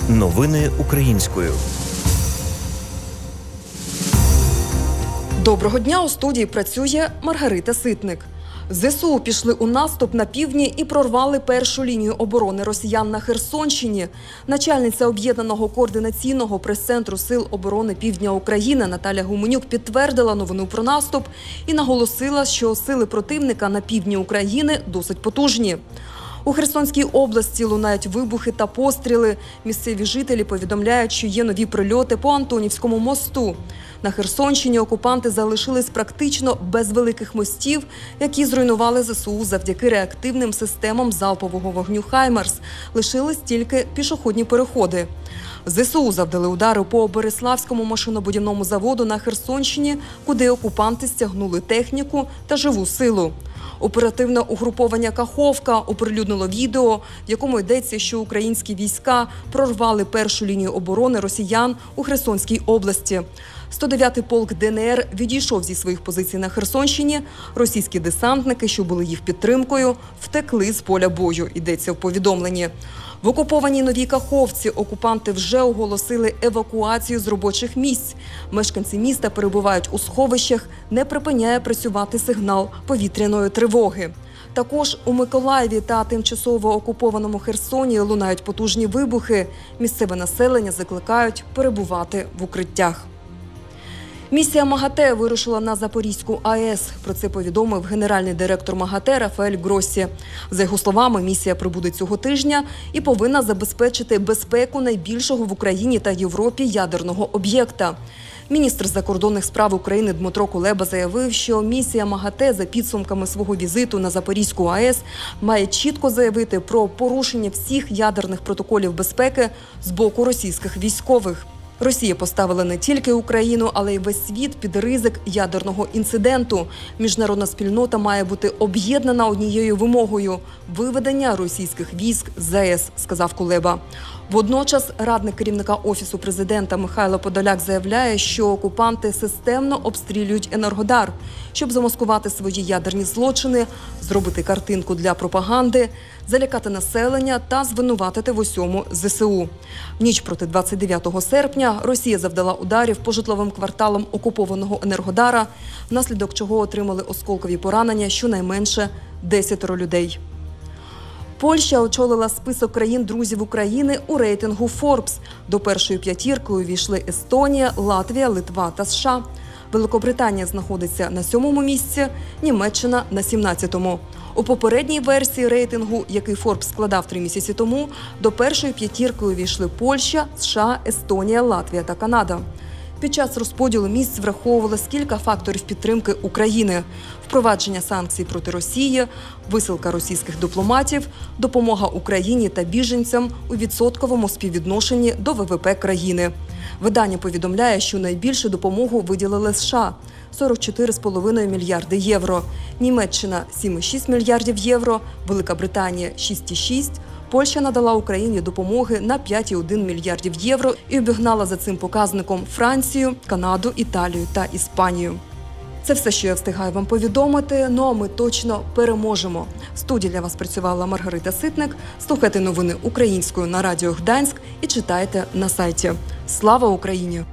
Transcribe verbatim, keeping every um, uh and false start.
Новини українською. Доброго дня, у студії працює Маргарита Ситник. ЗСУ пішли у наступ на півдні і прорвали першу лінію оборони росіян на Херсонщині. Начальниця Об'єднаного координаційного прес-центру Сил оборони Півдня України Наталя Гуменюк підтвердила новину про наступ і наголосила, що сили противника на півдні України досить потужні. У Херсонській області лунають вибухи та постріли. Місцеві жителі повідомляють, що є нові прильоти по Антонівському мосту. На Херсонщині окупанти залишились практично без великих мостів, які зруйнували ЗСУ завдяки реактивним системам залпового вогню «Хаймарс». Лишились тільки пішохідні переходи. ЗСУ завдали удари по Береславському машинобудівному заводу на Херсонщині, куди окупанти стягнули техніку та живу силу. Оперативне угруповання «Каховка» оприлюднило відео, в якому йдеться, що українські війська прорвали першу лінію оборони росіян у Херсонській області. сто дев'ятий полк ДНР відійшов зі своїх позицій на Херсонщині. Російські десантники, що були їх підтримкою, втекли з поля бою, йдеться в повідомленні. В окупованій Новій Каховці окупанти вже оголосили евакуацію з робочих місць. Мешканці міста перебувають у сховищах, не припиняє працювати сигнал повітряної тривоги. Також у Миколаєві та тимчасово окупованому Херсоні лунають потужні вибухи. Місцеве населення закликають перебувати в укриттях. Місія МАГАТЕ вирушила на Запорізьку АЕС. Про це повідомив генеральний директор МАГАТЕ Рафаель Гроссі. За його словами, місія прибуде цього тижня і повинна забезпечити безпеку найбільшого в Україні та Європі ядерного об'єкта. Міністр закордонних справ України Дмитро Кулеба заявив, що місія МАГАТЕ за підсумками свого візиту на Запорізьку АЕС має чітко заявити про порушення всіх ядерних протоколів безпеки з боку російських військових. Росія поставила не тільки Україну, але й весь світ під ризик ядерного інциденту. Міжнародна спільнота має бути об'єднана однією вимогою – виведення російських військ з АЕС, сказав Кулеба. Водночас радник керівника Офісу президента Михайло Подоляк заявляє, що окупанти системно обстрілюють Енергодар, щоб замаскувати свої ядерні злочини, зробити картинку для пропаганди, залякати населення та звинуватити в усьому ЗСУ. В ніч проти двадцять дев'ятого серпня Росія завдала ударів по житловим кварталам окупованого Енергодара, внаслідок чого отримали осколкові поранення щонайменше десятеро людей. Польща очолила список країн-друзів України у рейтингу Forbes. До першої п'ятірки увійшли Естонія, Латвія, Литва та США. Великобританія знаходиться на сьомому місці, Німеччина – на сімнадцятому. У попередній версії рейтингу, який Forbes складав три місяці тому, до першої п'ятірки увійшли Польща, США, Естонія, Латвія та Канада. Під час розподілу місць враховувалось кілька факторів підтримки України – впровадження санкцій проти Росії, висилка російських дипломатів, допомога Україні та біженцям у відсотковому співвідношенні до ВВП країни. Видання повідомляє, що найбільшу допомогу виділили США – сорок чотири цілих п'ять десятих мільярди євро, Німеччина – сім цілих шість мільярдів євро, Велика Британія – шість цілих шість, Польща надала Україні допомоги на п'ять цілих один мільярдів євро і обігнала за цим показником Францію, Канаду, Італію та Іспанію. Це все, що я встигаю вам повідомити, ну а ми точно переможемо. В студії для вас працювала Маргарита Ситник. Слухайте новини українською на радіо Гданськ і читайте на сайті. Слава Україні!